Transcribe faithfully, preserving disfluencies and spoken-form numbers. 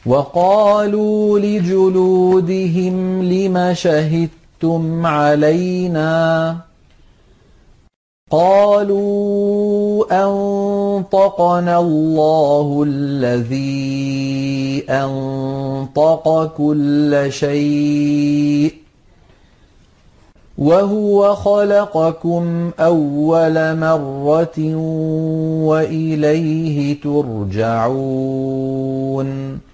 وقالوا لجلودهم لم شهدتم علينا قالوا أنطقنا الله الذي أنطق كل شيء وهو خلقكم أول مرة وإليه ترجعون